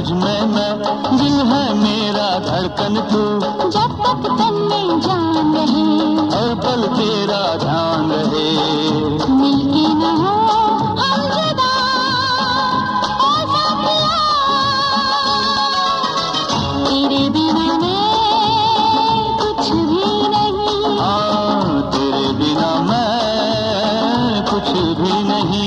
तुझ में मैं, दिल है मेरा धड़कन तू, जब तक तन में जान रहे, हर पल तेरा ध्यान रहे। मिलके न हो हम जुदा, ओ साथिया, तेरे बिना मैं कुछ भी नहीं। हाँ, तेरे बिना मैं कुछ भी नहीं।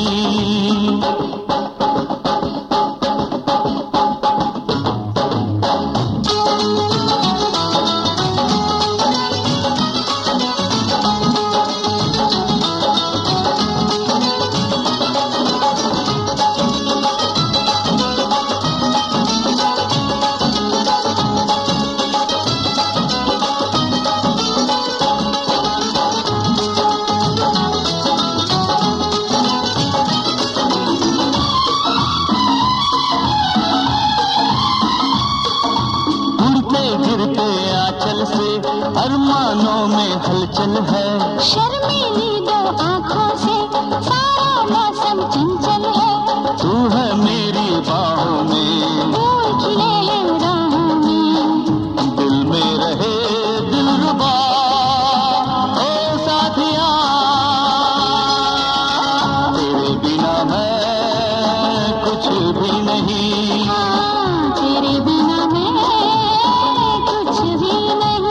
गिरते आंचल से अरमानों में हलचल है, शर्मीली दो आँखों से सारा मौसम चंचल है। तू है मेरी बाहों में, फूल खिले हैं राहों में, दिल में रहे दिलरुबा, ओ साथिया, तेरे बिना मैं कुछ भी नहीं। हाँ, तेरे बिना मैं कुछ भी नहीं।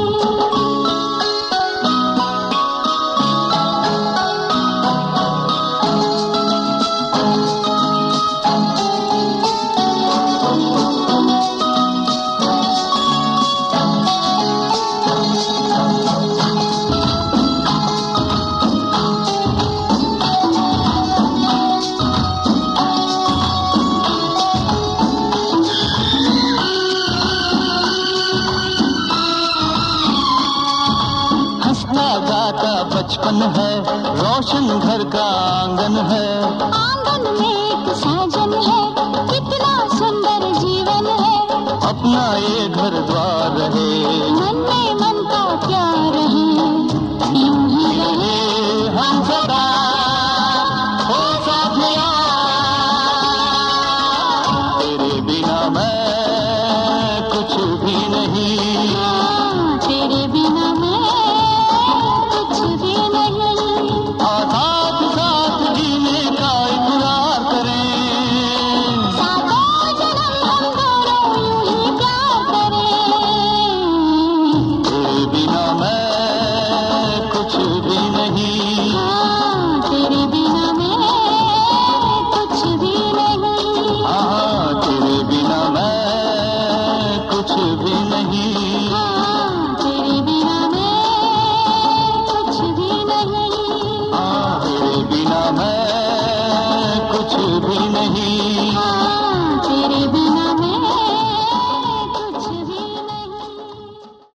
हंसता गाता बचपन है, रोशन घर का आंगन है, आंगन में एक साजन है, कितना सुंदर जीवन है। अपना ये घर द्वार रहे,